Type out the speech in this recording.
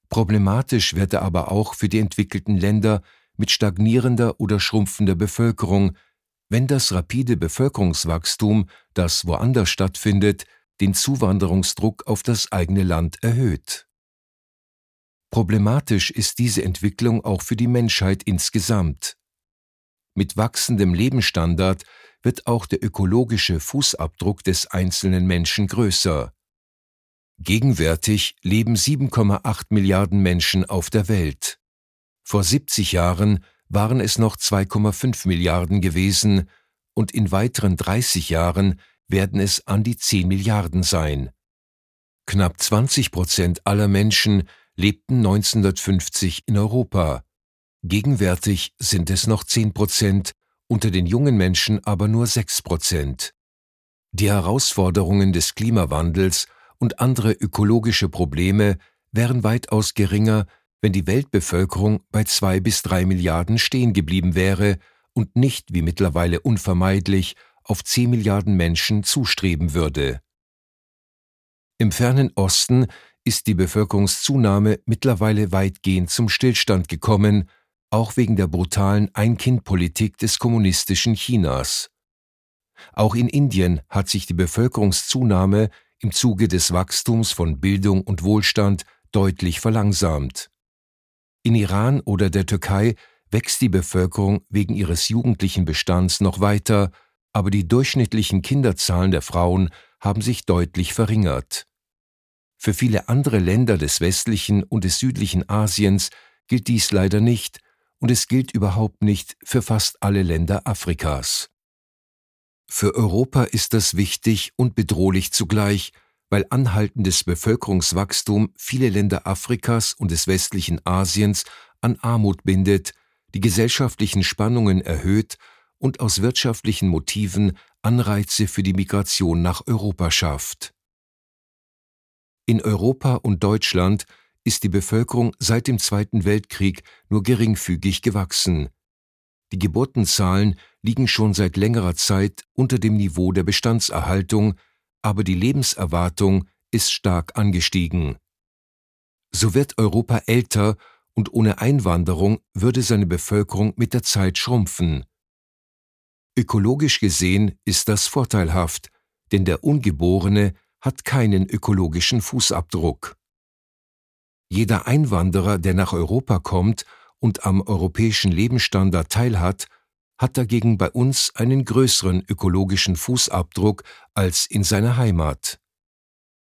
Problematisch wird er aber auch für die entwickelten Länder mit stagnierender oder schrumpfender Bevölkerung, wenn das rapide Bevölkerungswachstum, das woanders stattfindet, den Zuwanderungsdruck auf das eigene Land erhöht. Problematisch ist diese Entwicklung auch für die Menschheit insgesamt. Mit wachsendem Lebensstandard wird auch der ökologische Fußabdruck des einzelnen Menschen größer. Gegenwärtig leben 7,8 Milliarden Menschen auf der Welt. Vor 70 Jahren waren es noch 2,5 Milliarden gewesen und in weiteren 30 Jahren werden es an die 10 Milliarden sein. Knapp 20% aller Menschen lebten 1950 in Europa. Gegenwärtig sind es noch 10%, unter den jungen Menschen aber nur 6%. Die Herausforderungen des Klimawandels und andere ökologische Probleme wären weitaus geringer, wenn die Weltbevölkerung bei 2 bis 3 Milliarden stehen geblieben wäre und nicht, wie mittlerweile unvermeidlich, auf 10 Milliarden Menschen zustreben würde. Im fernen Osten ist die Bevölkerungszunahme mittlerweile weitgehend zum Stillstand gekommen, auch wegen der brutalen Ein-Kind-Politik des kommunistischen Chinas. Auch in Indien hat sich die Bevölkerungszunahme im Zuge des Wachstums von Bildung und Wohlstand deutlich verlangsamt. In Iran oder der Türkei wächst die Bevölkerung wegen ihres jugendlichen Bestands noch weiter, aber die durchschnittlichen Kinderzahlen der Frauen haben sich deutlich verringert. Für viele andere Länder des westlichen und des südlichen Asiens gilt dies leider nicht und es gilt überhaupt nicht für fast alle Länder Afrikas. Für Europa ist das wichtig und bedrohlich zugleich, weil anhaltendes Bevölkerungswachstum viele Länder Afrikas und des westlichen Asiens an Armut bindet, die gesellschaftlichen Spannungen erhöht und aus wirtschaftlichen Motiven Anreize für die Migration nach Europa schafft. In Europa und Deutschland ist die Bevölkerung seit dem Zweiten Weltkrieg nur geringfügig gewachsen. Die Geburtenzahlen liegen schon seit längerer Zeit unter dem Niveau der Bestandserhaltung, aber die Lebenserwartung ist stark angestiegen. So wird Europa älter und ohne Einwanderung würde seine Bevölkerung mit der Zeit schrumpfen. Ökologisch gesehen ist das vorteilhaft, denn der Ungeborene hat keinen ökologischen Fußabdruck. Jeder Einwanderer, der nach Europa kommt und am europäischen Lebensstandard teilhat, hat dagegen bei uns einen größeren ökologischen Fußabdruck als in seiner Heimat.